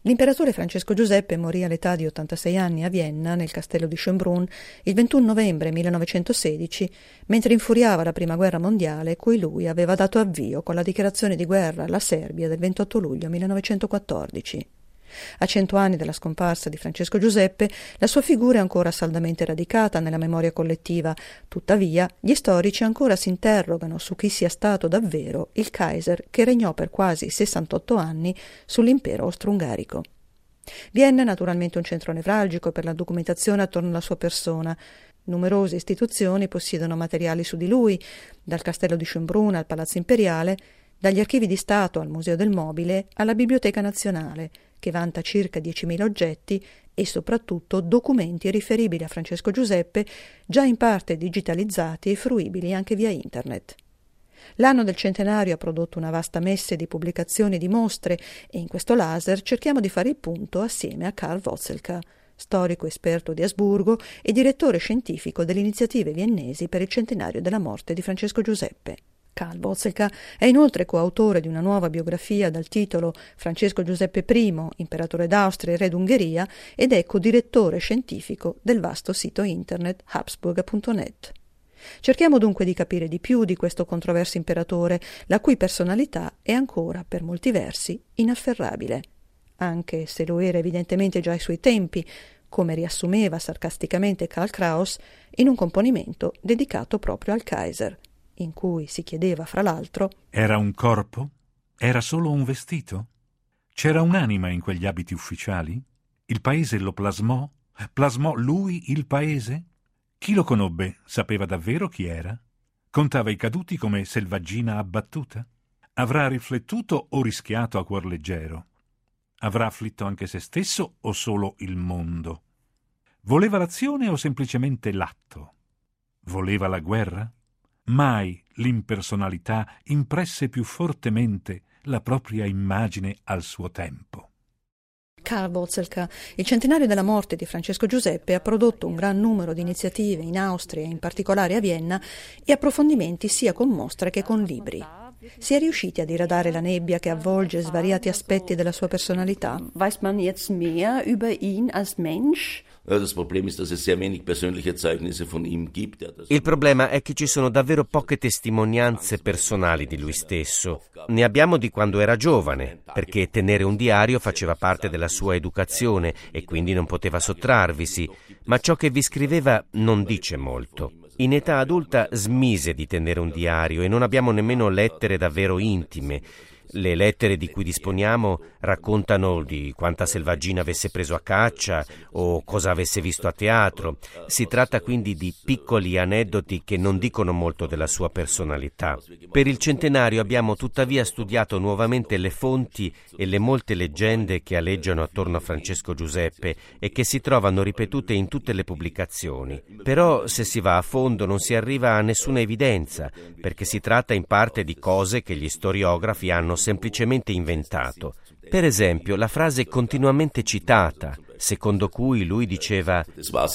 L'imperatore Francesco Giuseppe morì all'età di 86 anni a Vienna, nel castello di Schönbrunn, il 21 novembre 1916, mentre infuriava la Prima Guerra Mondiale, cui lui aveva dato avvio con la dichiarazione di guerra alla Serbia del 28 luglio 1914. A 100 anni dalla scomparsa di Francesco Giuseppe, la sua figura è ancora saldamente radicata nella memoria collettiva. Tuttavia, gli storici ancora si interrogano su chi sia stato davvero il Kaiser che regnò per quasi 68 anni sull'impero austro-ungarico. Vienna è naturalmente un centro nevralgico per la documentazione attorno alla sua persona. Numerose istituzioni possiedono materiali su di lui, dal castello di Schönbrunn al Palazzo Imperiale, dagli archivi di Stato al Museo del Mobile alla Biblioteca Nazionale, che vanta circa 10.000 oggetti e soprattutto documenti riferibili a Francesco Giuseppe, già in parte digitalizzati e fruibili anche via internet. L'anno del centenario ha prodotto una vasta messe di pubblicazioni e di mostre e in questo laser cerchiamo di fare il punto assieme a Karl Wotzelka, storico esperto di Asburgo e direttore scientifico delle iniziative viennesi per il centenario della morte di Francesco Giuseppe. Karl Wotzelka è inoltre coautore di una nuova biografia dal titolo Francesco Giuseppe I, imperatore d'Austria e re d'Ungheria, ed è codirettore scientifico del vasto sito internet habsburg.net. Cerchiamo dunque di capire di più di questo controverso imperatore, la cui personalità è ancora, per molti versi, inafferrabile, anche se lo era evidentemente già ai suoi tempi, come riassumeva sarcasticamente Karl Kraus in un componimento dedicato proprio al Kaiser, in cui si chiedeva, fra l'altro: era un corpo? Era solo un vestito? C'era un'anima in quegli abiti ufficiali? Il paese lo plasmò? Plasmò lui il paese? Chi lo conobbe sapeva davvero chi era? Contava i caduti come selvaggina abbattuta? Avrà riflettuto o rischiato a cuor leggero? Avrà afflitto anche se stesso o solo il mondo? Voleva l'azione o semplicemente l'atto? Voleva la guerra? Mai l'impersonalità impresse più fortemente la propria immagine al suo tempo. Karl Wotzelka, il centenario della morte di Francesco Giuseppe, ha prodotto un gran numero di iniziative in Austria, in particolare a Vienna, e approfondimenti sia con mostre che con libri. Si è riusciti a diradare la nebbia che avvolge svariati aspetti della sua personalità? Weiß man jetzt mehr über ihn als Mensch? Das Problem ist, dass es sehr wenig persönliche Zeugnisse von ihm gibt. Il problema è che ci sono davvero poche testimonianze personali di lui stesso. Ne abbiamo di quando era giovane, perché tenere un diario faceva parte della sua educazione e quindi non poteva sottrarvisi, ma ciò che vi scriveva non dice molto. In età adulta smise di tenere un diario e non abbiamo nemmeno lettere davvero intime. Le lettere di cui disponiamo raccontano di quanta selvaggina avesse preso a caccia o cosa avesse visto a teatro. Si tratta quindi di piccoli aneddoti che non dicono molto della sua personalità. Per il centenario abbiamo tuttavia studiato nuovamente le fonti e le molte leggende che aleggiano attorno a Francesco Giuseppe e che si trovano ripetute in tutte le pubblicazioni. Però se si va a fondo non si arriva a nessuna evidenza, perché si tratta in parte di cose che gli storiografi hanno semplicemente inventato. Per esempio, la frase continuamente citata, secondo cui lui diceva: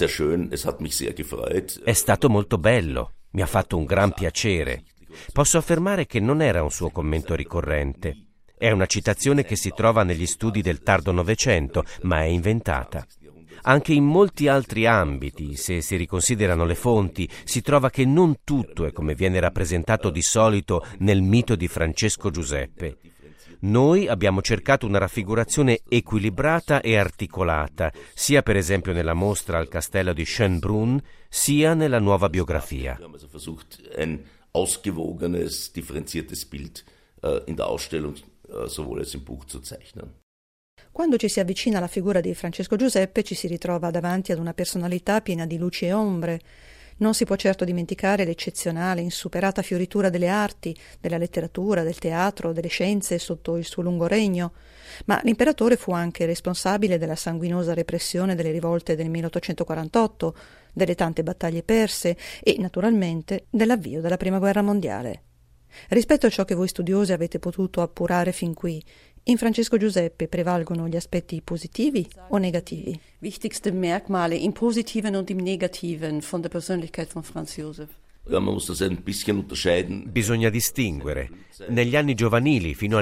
«È stato molto bello, mi ha fatto un gran piacere». Posso affermare che non era un suo commento ricorrente. È una citazione che si trova negli studi del tardo Novecento, ma è inventata. Anche in molti altri ambiti, se si riconsiderano le fonti, si trova che non tutto è come viene rappresentato di solito nel mito di Francesco Giuseppe. Noi abbiamo cercato una raffigurazione equilibrata e articolata, sia per esempio nella mostra al castello di Schönbrunn, sia nella nuova biografia. Wir haben also versucht, ein ausgewogenes, differenziertes Bild in der Ausstellung sowohl als im Buch zu zeichnen. Quando ci si avvicina alla figura di Francesco Giuseppe ci si ritrova davanti ad una personalità piena di luci e ombre. Non si può certo dimenticare l'eccezionale, insuperata fioritura delle arti, della letteratura, del teatro, delle scienze sotto il suo lungo regno, ma l'imperatore fu anche responsabile della sanguinosa repressione delle rivolte del 1848, delle tante battaglie perse e, naturalmente, dell'avvio della Prima Guerra Mondiale. Rispetto a ciò che voi studiosi avete potuto appurare fin qui, in Francesco Giuseppe prevalgono gli aspetti positivi o negativi? Wichtigste Merkmale im Positiven und im Negativen von der Persönlichkeit von Franz Josef. Bisogna distinguere. Negli anni giovanili, fino al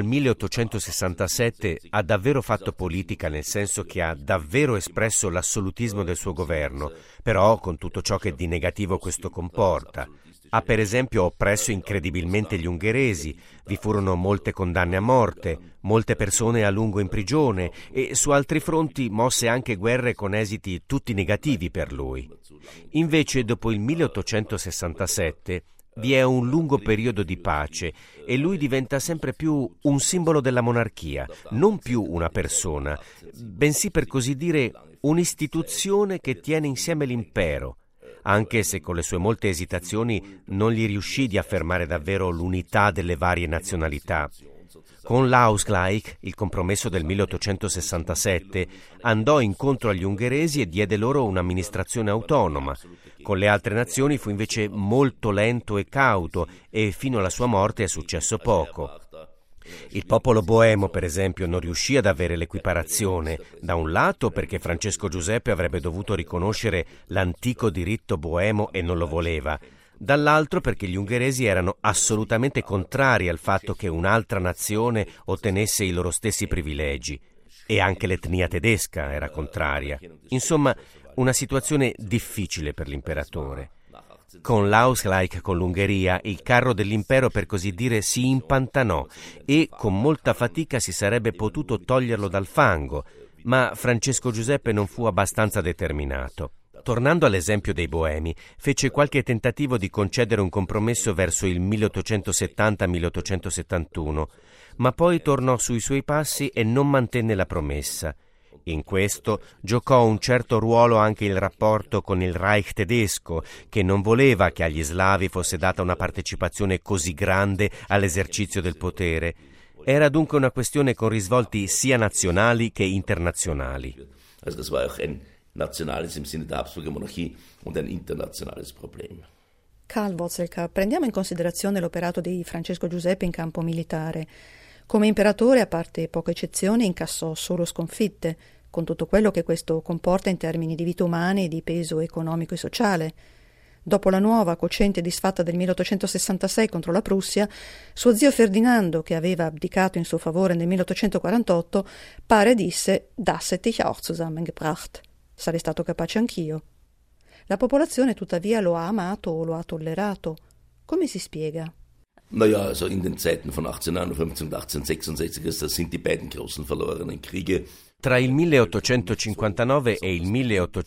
1867, ha davvero fatto politica, nel senso che ha davvero espresso l'assolutismo del suo governo, però con tutto ciò che di negativo questo comporta. Ha per esempio oppresso incredibilmente gli ungheresi, vi furono molte condanne a morte, molte persone a lungo in prigione e su altri fronti mosse anche guerre con esiti tutti negativi per lui. Invece, dopo il 1867, vi è un lungo periodo di pace e lui diventa sempre più un simbolo della monarchia, non più una persona, bensì per così dire un'istituzione che tiene insieme l'impero, anche se con le sue molte esitazioni non gli riuscì di affermare davvero l'unità delle varie nazionalità. Con l'Ausgleich, il compromesso del 1867, andò incontro agli ungheresi e diede loro un'amministrazione autonoma. Con le altre nazioni fu invece molto lento e cauto e fino alla sua morte è successo poco. Il popolo boemo, per esempio, non riuscì ad avere l'equiparazione, da un lato perché Francesco Giuseppe avrebbe dovuto riconoscere l'antico diritto boemo e non lo voleva, dall'altro perché gli ungheresi erano assolutamente contrari al fatto che un'altra nazione ottenesse i loro stessi privilegi, e anche l'etnia tedesca era contraria. Insomma, una situazione difficile per l'imperatore. Con l'Ausgleich con l'Ungheria il carro dell'impero per così dire si impantanò e con molta fatica si sarebbe potuto toglierlo dal fango, ma Francesco Giuseppe non fu abbastanza determinato. Tornando all'esempio dei boemi, fece qualche tentativo di concedere un compromesso verso il 1870-1871, ma poi tornò sui suoi passi e non mantenne la promessa. In questo giocò un certo ruolo anche il rapporto con il Reich tedesco, che non voleva che agli slavi fosse data una partecipazione così grande all'esercizio del potere. Era dunque una questione con risvolti sia nazionali che internazionali. Das war auch ein nationales im Sinne der Habsburger Monarchie und ein internationales Problem. Karl Wotzelka, prendiamo in considerazione l'operato di Francesco Giuseppe in campo militare. Come imperatore, a parte poche eccezioni, incassò solo sconfitte, con tutto quello che questo comporta in termini di vite umane e di peso economico e sociale. Dopo la nuova, cocente disfatta del 1866 contro la Prussia, suo zio Ferdinando, che aveva abdicato in suo favore nel 1848, pare disse «Das hätte ich auch zusammengebracht». Sarei stato capace anch'io. La popolazione tuttavia lo ha amato o lo ha tollerato. Come si spiega? Naja, also in den Zeiten von 1851 und 1866, das sind die beiden großen verlorenen Kriege. Tra il 1859 e il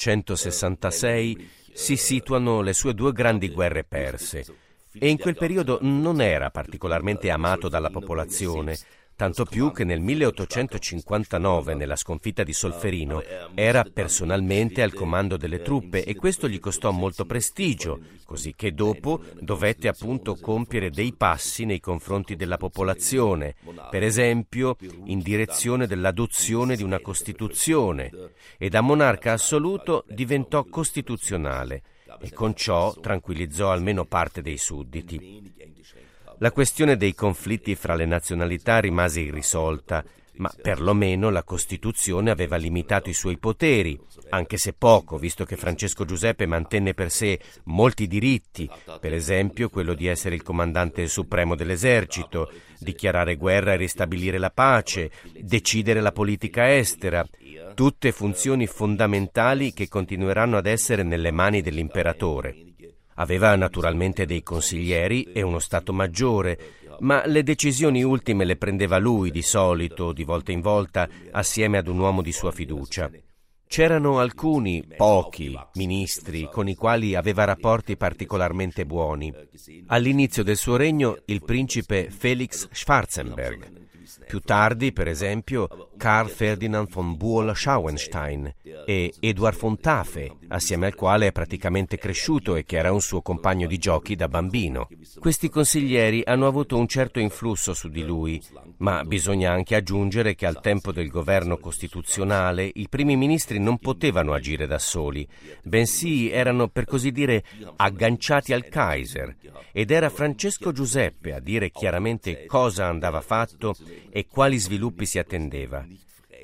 1866 si situano le sue due grandi guerre perse e in quel periodo non era particolarmente amato dalla popolazione, tanto più che nel 1859, nella sconfitta di Solferino, era personalmente al comando delle truppe e questo gli costò molto prestigio, così che dopo dovette appunto compiere dei passi nei confronti della popolazione, per esempio in direzione dell'adozione di una Costituzione, e da monarca assoluto diventò costituzionale e con ciò tranquillizzò almeno parte dei sudditi. La questione dei conflitti fra le nazionalità rimase irrisolta, ma perlomeno la Costituzione aveva limitato i suoi poteri, anche se poco, visto che Francesco Giuseppe mantenne per sé molti diritti, per esempio quello di essere il comandante supremo dell'esercito, dichiarare guerra e ristabilire la pace, decidere la politica estera, tutte funzioni fondamentali che continueranno ad essere nelle mani dell'imperatore. Aveva naturalmente dei consiglieri e uno Stato maggiore, ma le decisioni ultime le prendeva lui di solito, di volta in volta, assieme ad un uomo di sua fiducia. C'erano alcuni, pochi, ministri con i quali aveva rapporti particolarmente buoni. All'inizio del suo regno il principe Felix Schwarzenberg. Più tardi, per esempio, Karl Ferdinand von Buol-Schauenstein e Eduard von Tafe, assieme al quale è praticamente cresciuto e che era un suo compagno di giochi da bambino. Questi consiglieri hanno avuto un certo influsso su di lui, ma bisogna anche aggiungere che al tempo del governo costituzionale i primi ministri non potevano agire da soli, bensì erano per così dire agganciati al Kaiser, ed era Francesco Giuseppe a dire chiaramente cosa andava fatto e quali sviluppi si attendeva.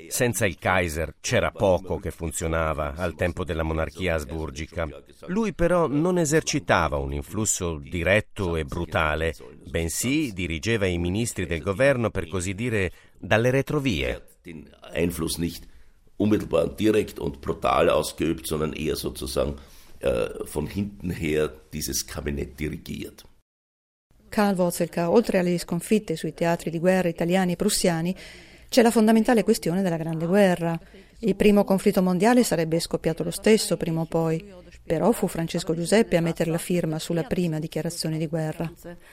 Senza il Kaiser c'era poco che funzionava al tempo della monarchia asburgica. Lui però non esercitava un influsso diretto e brutale, bensì dirigeva i ministri del governo, per così dire, dalle retrovie. Den Einfluss nicht unmittelbar direkt und brutal ausgeübt, sondern eher sozusagen von hinten her dieses Kabinett dirigiert. Karl Vozelka, oltre alle sconfitte sui teatri di guerra italiani e prussiani, c'è la fondamentale questione della Grande Guerra. Il primo conflitto mondiale sarebbe scoppiato lo stesso prima o poi, però fu Francesco Giuseppe a mettere la firma sulla prima dichiarazione di guerra.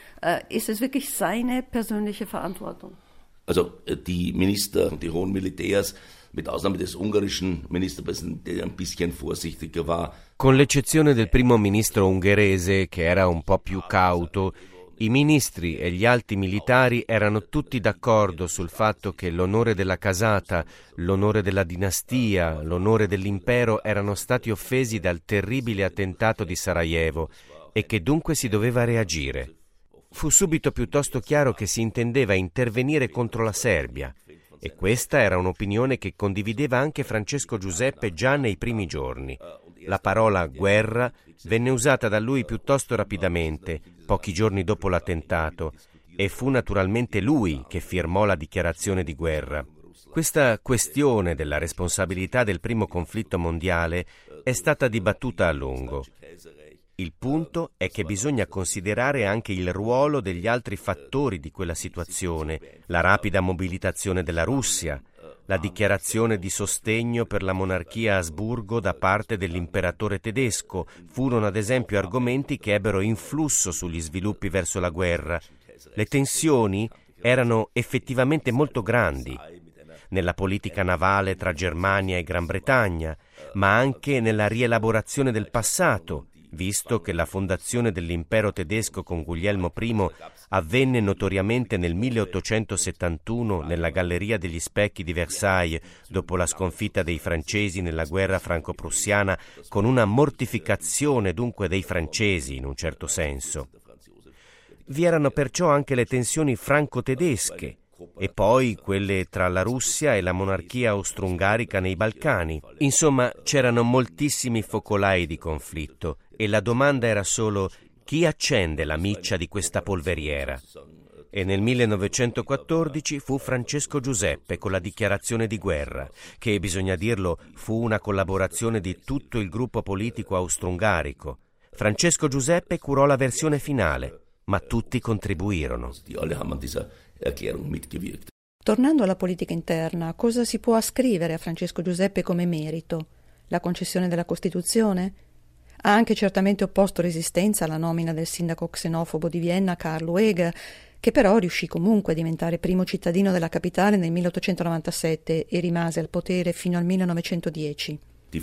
Ist es wirklich seine persönliche Verantwortung? Also die Minister, die hohen Militärs, mit Ausnahme des ungarischen Ministerpräsidenten, der ein bisschen vorsichtiger war. Con l'eccezione del primo ministro ungherese, che era un po' più cauto, i ministri e gli alti militari erano tutti d'accordo sul fatto che l'onore della casata, l'onore della dinastia, l'onore dell'impero erano stati offesi dal terribile attentato di Sarajevo e che dunque si doveva reagire. Fu subito piuttosto chiaro che si intendeva intervenire contro la Serbia, e questa era un'opinione che condivideva anche Francesco Giuseppe già nei primi giorni. La parola guerra venne usata da lui piuttosto rapidamente, pochi giorni dopo l'attentato, e fu naturalmente lui che firmò la dichiarazione di guerra. Questa questione della responsabilità del primo conflitto mondiale è stata dibattuta a lungo. Il punto è che bisogna considerare anche il ruolo degli altri fattori di quella situazione, la rapida mobilitazione della Russia, la dichiarazione di sostegno per la monarchia Asburgo da parte dell'imperatore tedesco furono ad esempio argomenti che ebbero influsso sugli sviluppi verso la guerra. Le tensioni erano effettivamente molto grandi nella politica navale tra Germania e Gran Bretagna, ma anche nella rielaborazione del passato, visto che la fondazione dell'impero tedesco con Guglielmo I avvenne notoriamente nel 1871 nella Galleria degli Specchi di Versailles, dopo la sconfitta dei francesi nella guerra franco-prussiana, con una mortificazione dunque dei francesi in un certo senso. Vi erano perciò anche le tensioni franco-tedesche, e poi quelle tra la Russia e la monarchia austro-ungarica nei Balcani. Insomma, c'erano moltissimi focolai di conflitto e la domanda era solo chi accende la miccia di questa polveriera. E nel 1914 fu Francesco Giuseppe con la dichiarazione di guerra, che, bisogna dirlo, fu una collaborazione di tutto il gruppo politico austro-ungarico. Francesco Giuseppe curò la versione finale, ma tutti contribuirono. Tornando alla politica interna, cosa si può ascrivere a Francesco Giuseppe come merito? La concessione della Costituzione? Ha anche certamente opposto resistenza alla nomina del sindaco xenofobo di Vienna Karl Lueger, che però riuscì comunque a diventare primo cittadino della capitale nel 1897 e rimase al potere fino al 1910.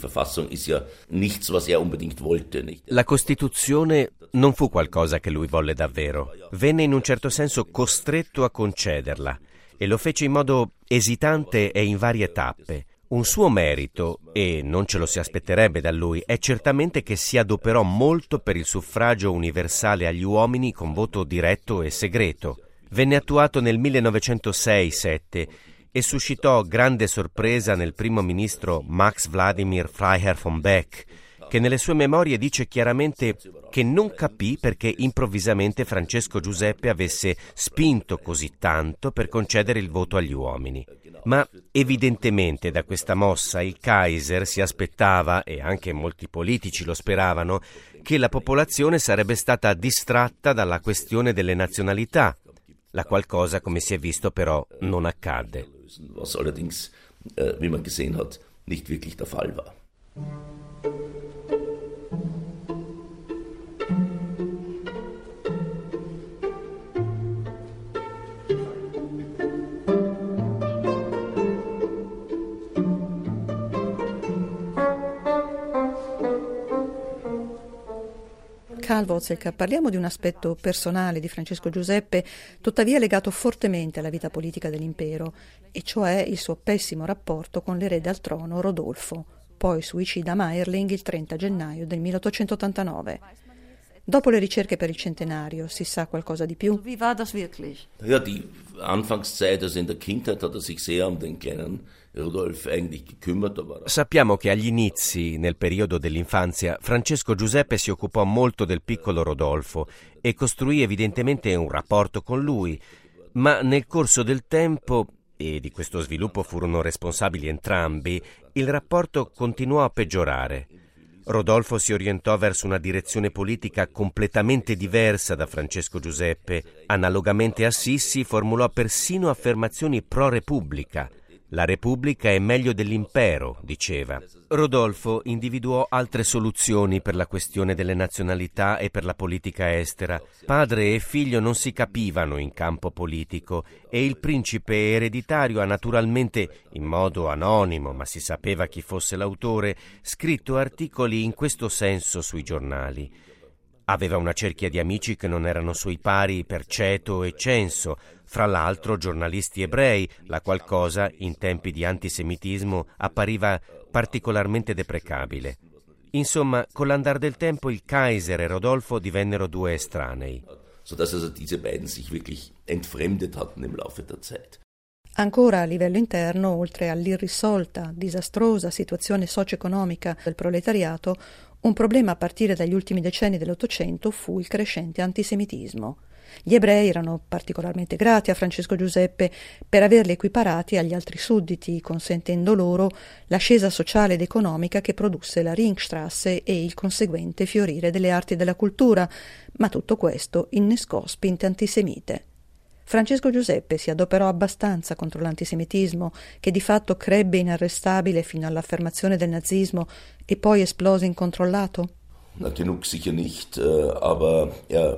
La Costituzione non fu qualcosa che lui volle davvero. Venne in un certo senso costretto a concederla e lo fece in modo esitante e in varie tappe. Un suo merito, e non ce lo si aspetterebbe da lui, è certamente che si adoperò molto per il suffragio universale agli uomini con voto diretto e segreto. Venne attuato nel 1906-07 e suscitò grande sorpresa nel primo ministro Max Vladimir Freiherr von Beck, che nelle sue memorie dice chiaramente che non capì perché improvvisamente Francesco Giuseppe avesse spinto così tanto per concedere il voto agli uomini. Ma evidentemente da questa mossa il Kaiser si aspettava, e anche molti politici lo speravano, che la popolazione sarebbe stata distratta dalla questione delle nazionalità, la qual cosa, come si è visto, però non accadde. Was allerdings, wie man gesehen hat, nicht wirklich der Fall war. Karl Vozelka, parliamo di un aspetto personale di Francesco Giuseppe, tuttavia legato fortemente alla vita politica dell'impero, e cioè il suo pessimo rapporto con l'erede al trono Rodolfo, poi suicida a Mayerling il 30 gennaio del 1889. Dopo le ricerche per il centenario, si sa qualcosa di più? Wie war das wirklich? Ja, die Anfangszeit, also in der Kindheit, hat sich sehr um den kleinen Sappiamo che agli inizi, nel periodo dell'infanzia, Francesco Giuseppe si occupò molto del piccolo Rodolfo e costruì evidentemente un rapporto con lui, ma nel corso del tempo, e di questo sviluppo furono responsabili entrambi, il rapporto continuò a peggiorare. Rodolfo si orientò verso una direzione politica completamente diversa da Francesco Giuseppe. Analogamente a Sissi, formulò persino affermazioni pro-repubblica. La Repubblica è meglio dell'impero, diceva. Rodolfo individuò altre soluzioni per la questione delle nazionalità e per la politica estera. Padre e figlio non si capivano in campo politico e il principe ereditario ha naturalmente, in modo anonimo, ma si sapeva chi fosse l'autore, scritto articoli in questo senso sui giornali. Aveva una cerchia di amici che non erano suoi pari per ceto e censo, fra l'altro giornalisti ebrei, la qual cosa, in tempi di antisemitismo, appariva particolarmente deprecabile. Insomma, con l'andar del tempo il Kaiser e Rodolfo divennero due estranei. Sodass also diese beiden sich wirklich entfremdet hatten im Laufe der Zeit. Ancora a livello interno, oltre all'irrisolta, disastrosa situazione socio-economica del proletariato, un problema a partire dagli ultimi decenni dell'Ottocento fu il crescente antisemitismo. Gli ebrei erano particolarmente grati a Francesco Giuseppe per averli equiparati agli altri sudditi, consentendo loro l'ascesa sociale ed economica che produsse la Ringstrasse e il conseguente fiorire delle arti e della cultura, ma tutto questo innescò spinte antisemite. Francesco Giuseppe si adoperò abbastanza contro l'antisemitismo, che di fatto crebbe inarrestabile fino all'affermazione del nazismo e poi esplose incontrollato? Genug sicher nicht, aber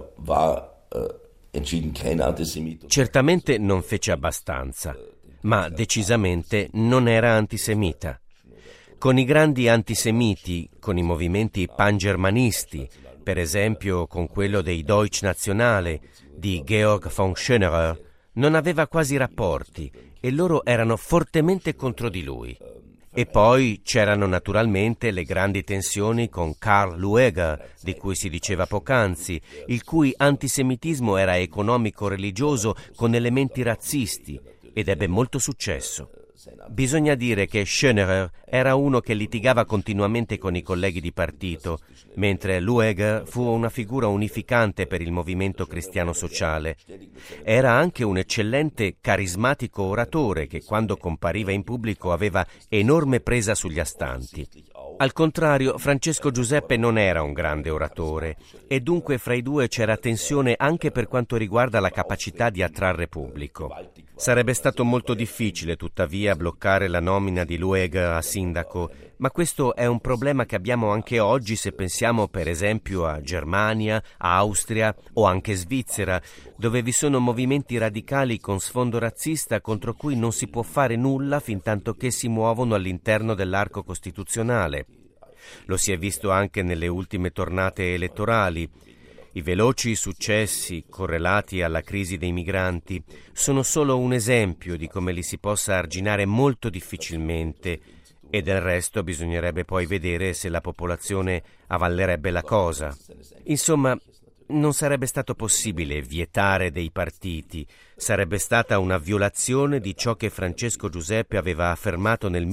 war entschieden kein Antisemit. Certamente non fece abbastanza, ma decisamente non era antisemita. Con i grandi antisemiti, con i movimenti pangermanisti, per esempio con quello dei Deutschnationale di Georg von Schönerer, non aveva quasi rapporti e loro erano fortemente contro di lui. E poi c'erano naturalmente le grandi tensioni con Karl Lueger, di cui si diceva poc'anzi, il cui antisemitismo era economico-religioso con elementi razzisti ed ebbe molto successo. Bisogna dire che Schönerer era uno che litigava continuamente con i colleghi di partito, mentre Lueger fu una figura unificante per il movimento cristiano sociale. Era anche un eccellente carismatico oratore che quando compariva in pubblico aveva enorme presa sugli astanti. Al contrario, Francesco Giuseppe non era un grande oratore e dunque fra i due c'era tensione anche per quanto riguarda la capacità di attrarre pubblico. Sarebbe stato molto difficile, tuttavia, bloccare la nomina di Lueger a sindaco, ma questo è un problema che abbiamo anche oggi se pensiamo per esempio a Germania, Austria o anche Svizzera, dove vi sono movimenti radicali con sfondo razzista contro cui non si può fare nulla fintanto che si muovono all'interno dell'arco costituzionale. Lo si è visto anche nelle ultime tornate elettorali. I veloci successi correlati alla crisi dei migranti sono solo un esempio di come li si possa arginare molto difficilmente e del resto bisognerebbe poi vedere se la popolazione avallerebbe la cosa. Insomma, non sarebbe stato possibile vietare dei partiti, sarebbe stata una violazione di ciò che Francesco Giuseppe aveva affermato nel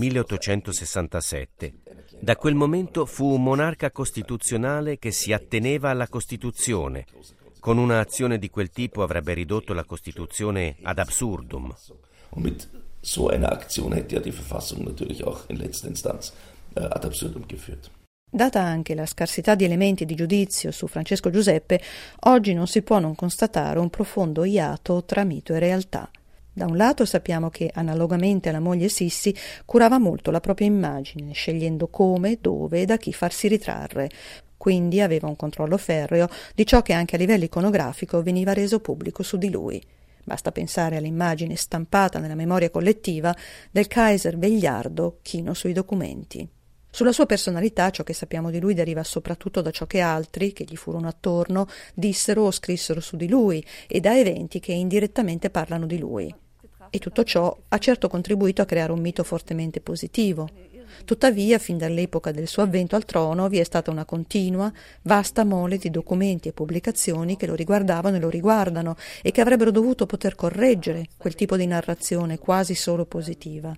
1867. Da quel momento fu un monarca costituzionale che si atteneva alla Costituzione. Con un'azione di quel tipo avrebbe ridotto la Costituzione ad absurdum. Und mit so einer Aktion hätte die Verfassung natürlich auch in letzter Instanz ad absurdum geführt. Data anche la scarsità di elementi di giudizio su Francesco Giuseppe, oggi non si può non constatare un profondo iato tra mito e realtà. Da un lato sappiamo che, analogamente alla moglie Sissi, curava molto la propria immagine, scegliendo come, dove e da chi farsi ritrarre. Quindi aveva un controllo ferreo di ciò che anche a livello iconografico veniva reso pubblico su di lui. Basta pensare all'immagine stampata nella memoria collettiva del Kaiser vegliardo chino sui documenti. Sulla sua personalità ciò che sappiamo di lui deriva soprattutto da ciò che altri, che gli furono attorno, dissero o scrissero su di lui e da eventi che indirettamente parlano di lui. E tutto ciò ha certo contribuito a creare un mito fortemente positivo. Tuttavia, fin dall'epoca del suo avvento al trono, vi è stata una continua, vasta mole di documenti e pubblicazioni che lo riguardavano e lo riguardano e che avrebbero dovuto poter correggere quel tipo di narrazione quasi solo positiva.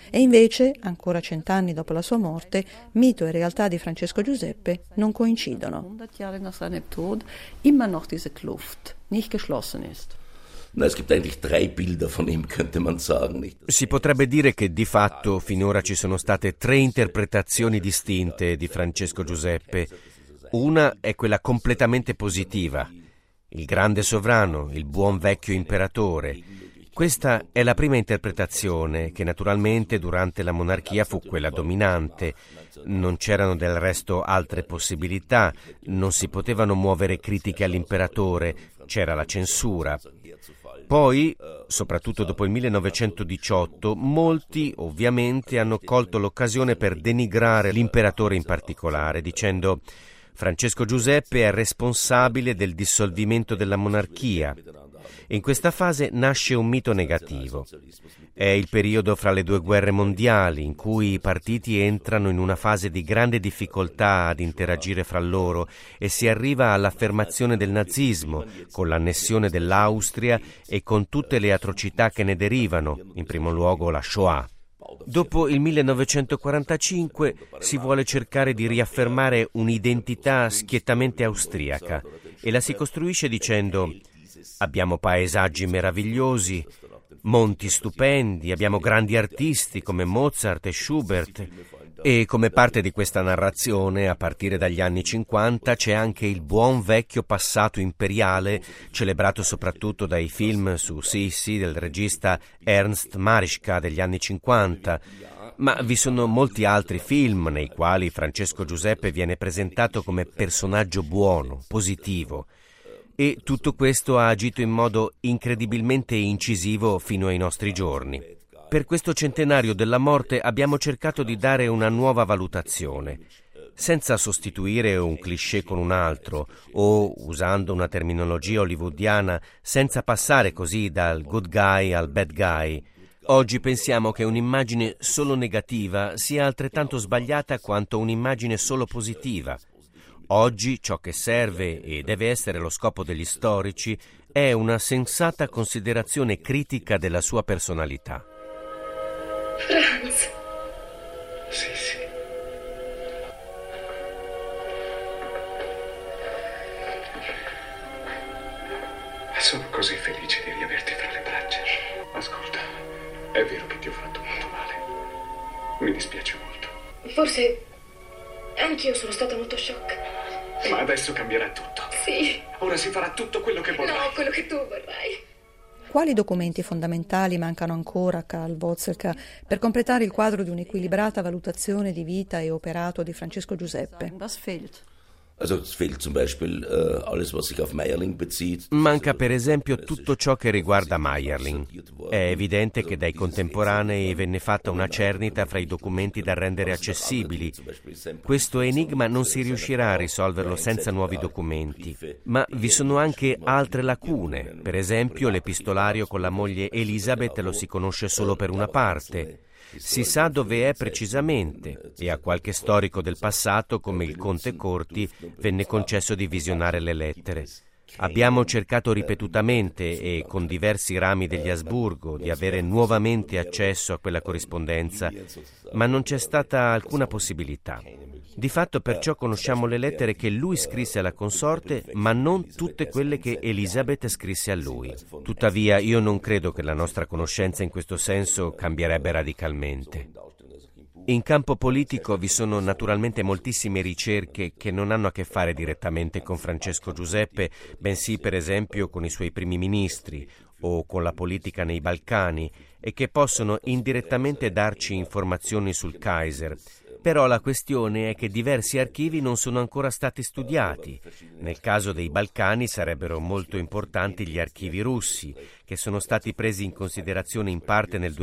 E invece, ancora 100 anni dopo la sua morte, mito e realtà di Francesco Giuseppe non coincidono. 100 Jahre nach seinem Tod immer noch diese Kluft nicht geschlossen ist. Es gibt eigentlich 3 Bilder von ihm, könnte man sagen. Si potrebbe dire che di fatto finora ci sono state 3 interpretazioni distinte di Francesco Giuseppe. Una è quella completamente positiva, il grande sovrano, il buon vecchio imperatore. Questa è la prima interpretazione, che naturalmente durante la monarchia fu quella dominante. Non c'erano del resto altre possibilità, non si potevano muovere critiche all'imperatore, c'era la censura. Poi, soprattutto dopo il 1918, molti ovviamente hanno colto l'occasione per denigrare l'imperatore in particolare, dicendo Francesco Giuseppe è responsabile del dissolvimento della monarchia. In questa fase nasce un mito negativo. È il periodo fra le 2 guerre mondiali, in cui i partiti entrano in una fase di grande difficoltà ad interagire fra loro e si arriva all'affermazione del nazismo, con l'annessione dell'Austria e con tutte le atrocità che ne derivano, in primo luogo la Shoah. Dopo il 1945 si vuole cercare di riaffermare un'identità schiettamente austriaca e la si costruisce dicendo abbiamo paesaggi meravigliosi, monti stupendi, abbiamo grandi artisti come Mozart e Schubert e come parte di questa narrazione a partire dagli anni 50 c'è anche il buon vecchio passato imperiale celebrato soprattutto dai film su Sissi del regista Ernst Marischka degli anni 50, ma vi sono molti altri film nei quali Francesco Giuseppe viene presentato come personaggio buono, positivo. E tutto questo ha agito in modo incredibilmente incisivo fino ai nostri giorni. Per questo centenario della morte abbiamo cercato di dare una nuova valutazione, senza sostituire un cliché con un altro o, usando una terminologia hollywoodiana, senza passare così dal good guy al bad guy. Oggi pensiamo che un'immagine solo negativa sia altrettanto sbagliata quanto un'immagine solo positiva. Oggi ciò che serve e deve essere lo scopo degli storici è una sensata considerazione critica della sua personalità. Franz. Sì. Sono così felice di riaverti fra le braccia. Ascolta, è vero che ti ho fatto molto male. Mi dispiace molto. Forse anch'io sono stata molto shock. Ma adesso cambierà tutto. Sì. Ora si farà tutto quello che vorrai. No, quello che tu vorrai. Quali documenti fondamentali mancano ancora a Karl Vozelka per completare il quadro di un'equilibrata valutazione di vita e operato di Francesco Giuseppe? Was fehlt? Also es fehlt zum Beispiel alles, was sich auf Meyerling bezieht. Manca per esempio tutto ciò che riguarda Meyerling. È evidente che dai contemporanei venne fatta una cernita fra i documenti da rendere accessibili. Questo enigma non si riuscirà a risolverlo senza nuovi documenti. Ma vi sono anche altre lacune. Per esempio l'epistolario con la moglie Elisabeth lo si conosce solo per una parte. Si sa dove è precisamente e a qualche storico del passato come il conte Corti venne concesso di visionare le lettere. Abbiamo cercato ripetutamente e con diversi rami degli Asburgo di avere nuovamente accesso a quella corrispondenza, ma non c'è stata alcuna possibilità. Di fatto perciò conosciamo le lettere che lui scrisse alla consorte, ma non tutte quelle che Elisabeth scrisse a lui. Tuttavia io non credo che la nostra conoscenza in questo senso cambierebbe radicalmente. In campo politico vi sono naturalmente moltissime ricerche che non hanno a che fare direttamente con Francesco Giuseppe, bensì per esempio con i suoi primi ministri o con la politica nei Balcani e che possono indirettamente darci informazioni sul Kaiser. Però la questione è che diversi archivi non sono ancora stati studiati. Nel caso dei Balcani sarebbero molto importanti gli archivi russi, che sono stati presi in considerazione in parte nel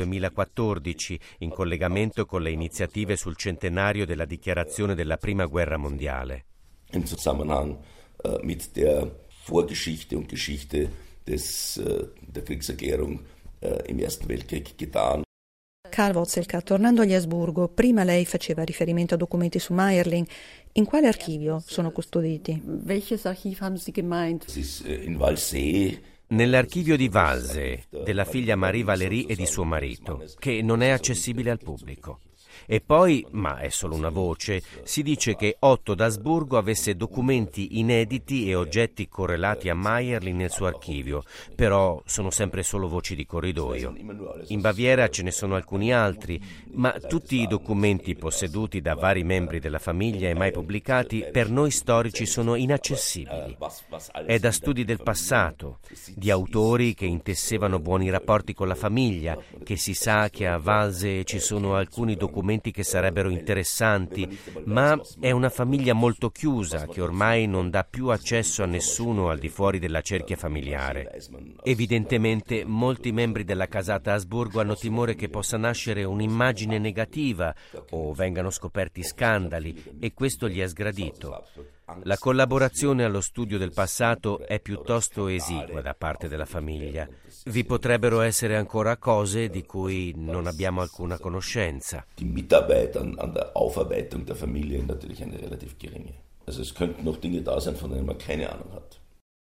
2014, in collegamento con le iniziative sul centenario della dichiarazione della Prima Guerra Mondiale. Im Zusammenhang mit der Vorgeschichte und Geschichte der Kriegserklärung im Ersten Weltkrieg getan. Karl Vozelka, tornando agli Asburgo, prima lei faceva riferimento a documenti su Meyerling. In quale archivio sono custoditi? Welches Archiv haben Sie gemeint? Es ist in Walsee Nell'archivio di Walsee, della figlia Marie Valérie e di suo marito, che non è accessibile al pubblico. E poi, ma è solo una voce, si dice che Otto d'Asburgo avesse documenti inediti e oggetti correlati a Mayerling nel suo archivio, però sono sempre solo voci di corridoio. In Baviera ce ne sono alcuni altri, ma tutti i documenti posseduti da vari membri della famiglia e mai pubblicati per noi storici sono inaccessibili. È da studi del passato, di autori che intessevano buoni rapporti con la famiglia, che si sa che a Walsee ci sono alcuni documenti che sarebbero interessanti, ma è una famiglia molto chiusa che ormai non dà più accesso a nessuno al di fuori della cerchia familiare. Evidentemente molti membri della casata Asburgo hanno timore che possa nascere un'immagine negativa o vengano scoperti scandali, e questo gli è sgradito. La collaborazione allo studio del passato è piuttosto esigua da parte della famiglia. Vi potrebbero essere ancora cose di cui non abbiamo alcuna conoscenza. Die Mitarbeit an der Aufarbeitung der Familie ist natürlich eine relativ geringe. Also es könnten noch Dinge da sein, von denen man keine Ahnung hat.